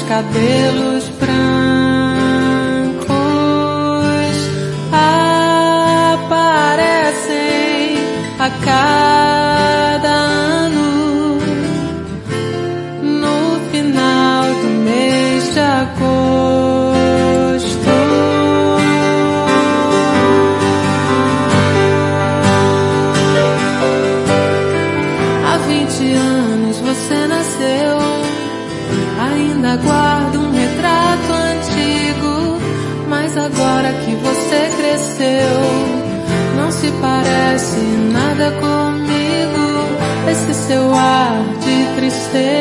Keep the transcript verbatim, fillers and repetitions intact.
cabelos brancos aparecem a cada ano no final do mês de agosto. Há vinte anos você nasceu, ainda guardo um retrato antigo, mas agora que você cresceu, não se parece nada comigo. Esse seu ar de tristeza